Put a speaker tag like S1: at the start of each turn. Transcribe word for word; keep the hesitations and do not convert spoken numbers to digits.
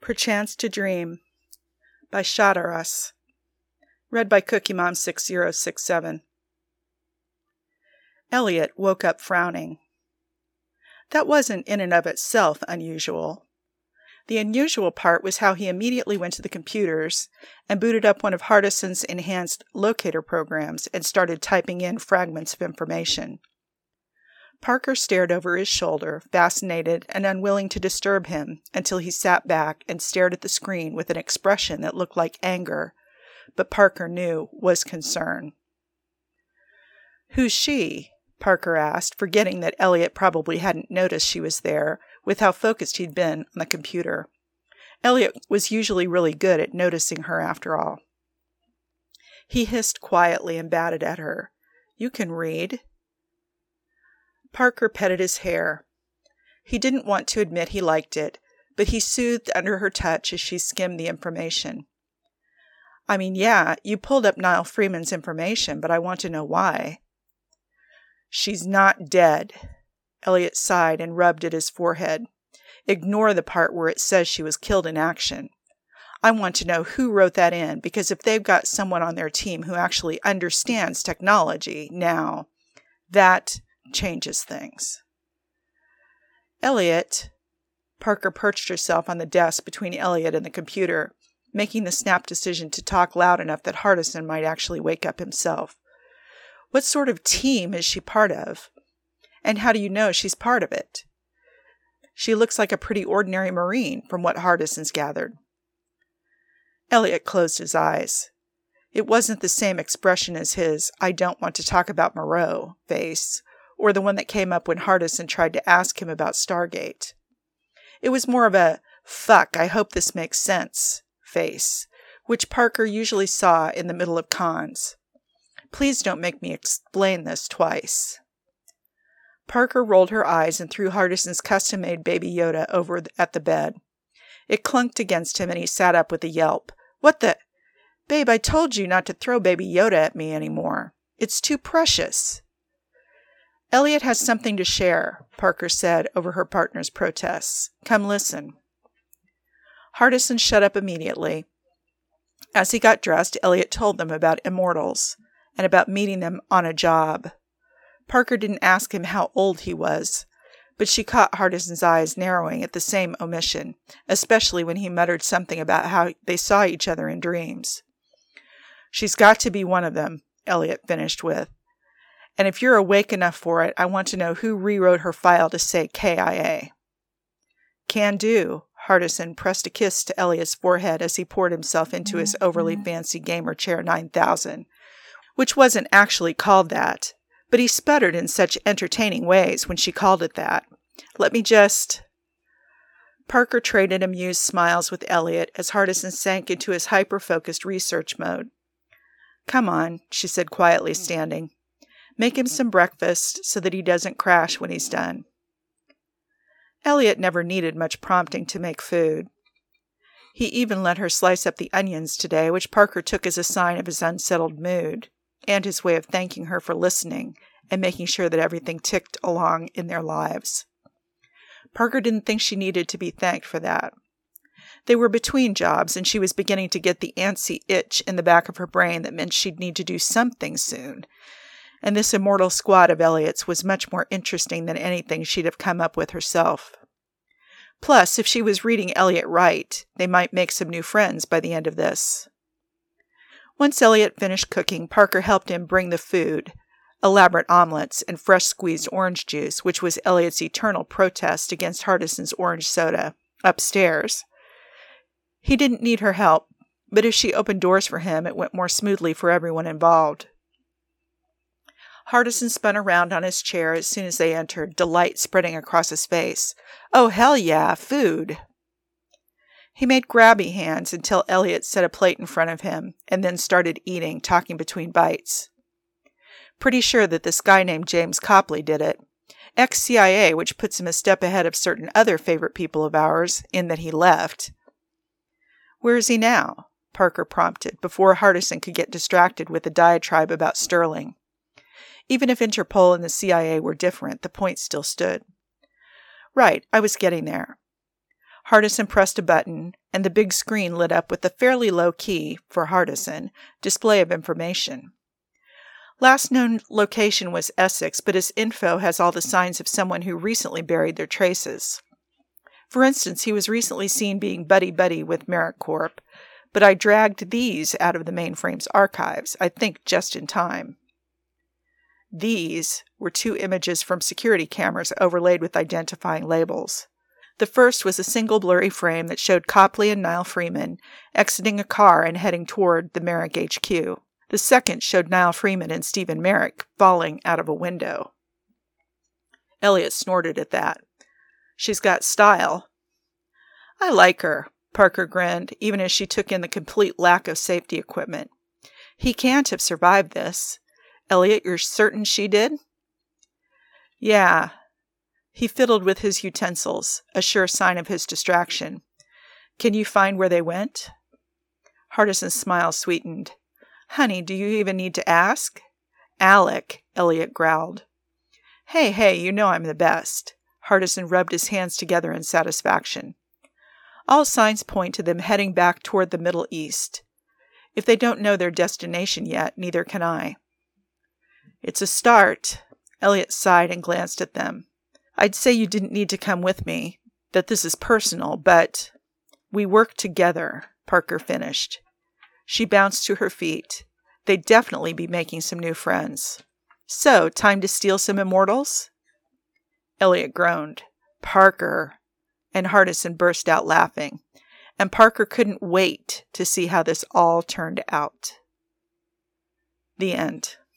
S1: Perchance to Dream by Shadaras. Read by Cookie Mom six zero six seven. Elliot woke up frowning. That wasn't in and of itself unusual. The unusual part was how he immediately went to the computers and booted up one of Hardison's enhanced locator programs and started typing in fragments of information. Parker stared over his shoulder, fascinated and unwilling to disturb him, until he sat back and stared at the screen with an expression that looked like anger, but Parker knew was concern. "Who's she?" Parker asked, forgetting that Elliot probably hadn't noticed she was there, with how focused he'd been on the computer. Elliot was usually really good at noticing her, after all. He hissed quietly and batted at her. "You can read." Parker petted his hair. He didn't want to admit he liked it, but he soothed under her touch as she skimmed the information. "I mean, yeah, you pulled up Niall Freeman's information, but I want to know why." "She's not dead." Elliot sighed and rubbed at his forehead. "Ignore the part where it says she was killed in action. I want to know who wrote that in, because if they've got someone on their team who actually understands technology, now, that changes things." "Elliot." Parker perched herself on the desk between Elliot and the computer, making the snap decision to talk loud enough that Hardison might actually wake up himself. "What sort of team is she part of? And how do you know she's part of it? She looks like a pretty ordinary Marine, from what Hardison's gathered." Elliot closed his eyes. It wasn't the same expression as his "I don't want to talk about Moreau" face, or the one that came up when Hardison tried to ask him about Stargate. It was more of a "fuck, I hope this makes sense" face, which Parker usually saw in the middle of cons. "Please don't make me explain this twice." Parker rolled her eyes and threw Hardison's custom-made Baby Yoda over at the bed. It clunked against him and he sat up with a yelp. "What the? Babe, I told you not to throw Baby Yoda at me anymore. It's too precious." "Elliot has something to share," Parker said over her partner's protests. "Come listen." Hardison shut up immediately. As he got dressed, Elliot told them about Immortals and about meeting them on a job. Parker didn't ask him how old he was, but she caught Hardison's eyes narrowing at the same omission, especially when he muttered something about how they saw each other in dreams. "She's got to be one of them," Elliot finished with. "And if you're awake enough for it, I want to know who rewrote her file to say K I A. "Can do." Hardison pressed a kiss to Elliot's forehead as he poured himself into his overly fancy gamer chair nine thousand, which wasn't actually called that, but he sputtered in such entertaining ways when she called it that. "Let me just—" Parker traded amused smiles with Elliot as Hardison sank into his hyper-focused research mode. "Come on," she said quietly, standing. "Make him some breakfast so that he doesn't crash when he's done." Elliot never needed much prompting to make food. He even let her slice up the onions today, which Parker took as a sign of his unsettled mood, and his way of thanking her for listening and making sure that everything ticked along in their lives. Parker didn't think she needed to be thanked for that. They were between jobs, and she was beginning to get the antsy itch in the back of her brain that meant she'd need to do something soon. And this immortal squad of Elliot's was much more interesting than anything she'd have come up with herself. Plus, if she was reading Elliot right, they might make some new friends by the end of this. Once Elliot finished cooking, Parker helped him bring the food, elaborate omelets and fresh squeezed orange juice, which was Elliot's eternal protest against Hardison's orange soda, upstairs. He didn't need her help, but if she opened doors for him, it went more smoothly for everyone involved. Hardison spun around on his chair as soon as they entered, delight spreading across his face. "Oh, hell yeah, food!" He made grabby hands until Elliot set a plate in front of him, and then started eating, talking between bites. "Pretty sure that this guy named James Copley did it. Ex-C I A, which puts him a step ahead of certain other favorite people of ours, in that he left." "Where is he now?" Parker prompted, before Hardison could get distracted with a diatribe about Sterling. Even if Interpol and the C I A were different, the point still stood. "Right, I was getting there." Hardison pressed a button, and the big screen lit up with a fairly low-key, for Hardison, display of information. Last known location was Essex, but his info has all the signs of someone who recently buried their traces. For instance, he was recently seen being buddy-buddy with Merrick Corp, but I dragged these out of the mainframe's archives, I think just in time. These were two images from security cameras overlaid with identifying labels. The first was a single blurry frame that showed Copley and Niall Freeman exiting a car and heading toward the Merrick H Q. The second showed Niall Freeman and Stephen Merrick falling out of a window. Elliot snorted at that. She's got style. I like her, Parker grinned, even as she took in the complete lack of safety equipment. He can't have survived this. Elliot, you're certain she did? Yeah. He fiddled with his utensils, a sure sign of his distraction. Can you find where they went? Hardison's smile sweetened. Honey, do you even need to ask? Alec, Elliot growled. Hey, hey, you know I'm the best. Hardison rubbed his hands together in satisfaction. All signs point to them heading back toward the Middle East. If they don't know their destination yet, neither can I. It's a start. Elliot sighed and glanced at them. I'd say you didn't need to come with me, that this is personal, but we work together, Parker finished. She bounced to her feet. They'd definitely be making some new friends. So, time to steal some immortals? Elliot groaned. Parker. And Hardison burst out laughing. And Parker couldn't wait to see how this all turned out. The end.